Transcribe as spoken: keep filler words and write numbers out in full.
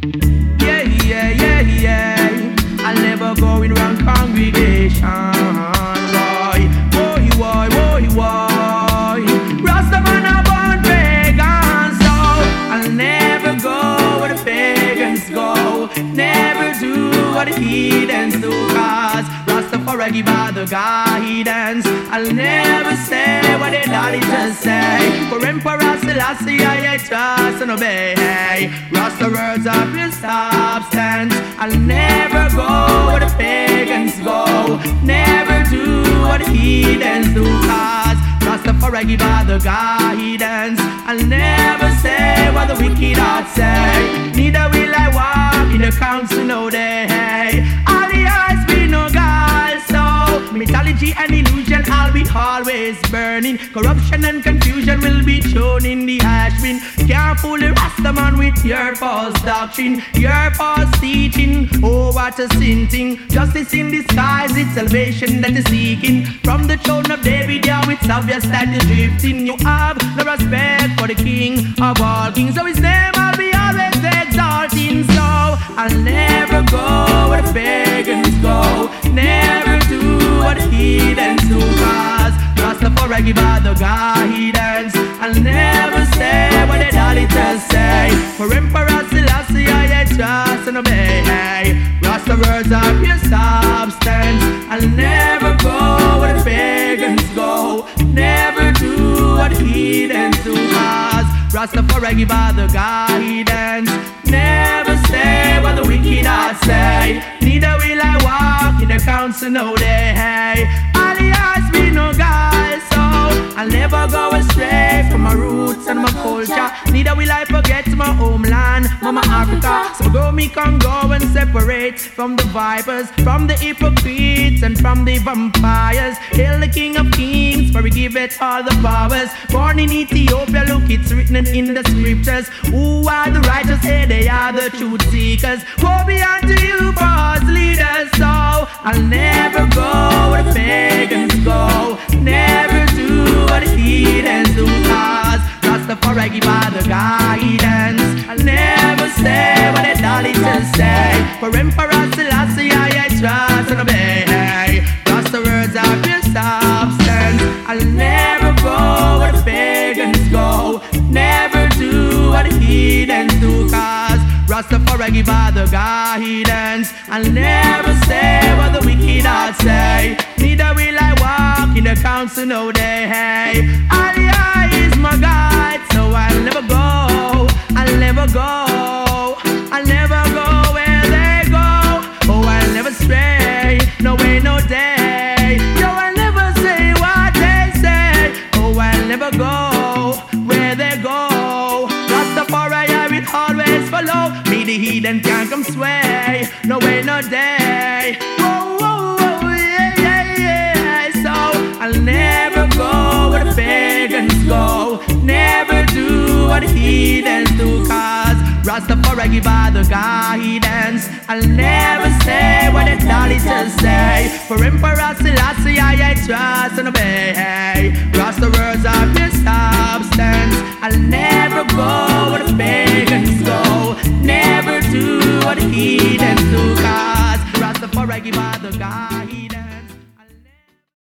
Yeah, yeah, yeah, yeah. I'll never go in wrong congregation. Boy, boy, boy, boy, boy. Rastaman a born pagan, so I'll never go where the pagans go. Never do what the heathens do, cause Rastafari give all the guidance. I'll never say what the daddy just say. For Emperor Selassie I trust and obey. Rasta words are pure substance. I'll never go where the pagans go. Never do what the heathens do, cause Rastafari give all the guidance. I'll never say what the wicked heart say. Neither will I walk in the council no day. All the eyes be no God, so mythology and illusion I'll be always burning. Corruption and confusion will be shown in the ash bin. Can't fool the Rastaman with your false doctrine, your false teaching. Oh, what a sin thing. Justice in disguise, it's salvation that is seeking. From the throne of David, yeah, it's obvious that you're drifting. You have no respect for the king of all kings, so his name I'll be always exalting. So I'll never go where the pagans go. Never do what the heathens do, cause Rastafari give all the guidance. I'll never say what the Dalitans say. For Emperor Selassie I trust and obey. Rasta words are pure substance. I'll never go where the pagans go. Never do what the heathens do, cause Rastafari give all the guidance. Never say what the wicked heart say. Neither will I walk in the council no day. All the eyes be no God, so I'll never go astray from my roots and my culture. Neither will I forget my homeland, Mama Africa. So go me can go and separate from the vipers, from the hypocrites and from the vampires. Hail the King of Kings, for we give it all the powers. Born in Ethiopia, look, it's written in the scriptures. Who are the righteous? Hey, they are the truth seekers. Woe be unto you, false leaders. So I'll never go where the pagans go. Never do what the heathens do, cause Rastafari give all the guidance. I'll never say what the Dalitans say. For Emperor Selassie I trust and obey. Rasta words are pure substance. I'll never go where the pagans go. Never do what the heathens do, cause Rastafari give all the guidance. I'll never say what the wicked heart say. Neither will I walk in the council no day. Allah is my guide, so I'll never go. I'll never go. I'll never go where they go. Oh, I'll never stray. No way, no day. Yo, I'll never say what they say. Oh, I'll never go where they go. Rastafari I will always follow. Me the heathen can't come sway. No way, no day. Whoa, whoa, whoa, yeah, yeah, yeah. So I'll never go where the pagans go. Never do what the heathens do, cause Rastafari give all the guidance. I'll never say what the Dalitans say. For Emperor Selassie I trust and obey. Rasta words are pure substance. I'll never go where the pagans go. Never do what the heathens do, cause Rastafari give all the guidance.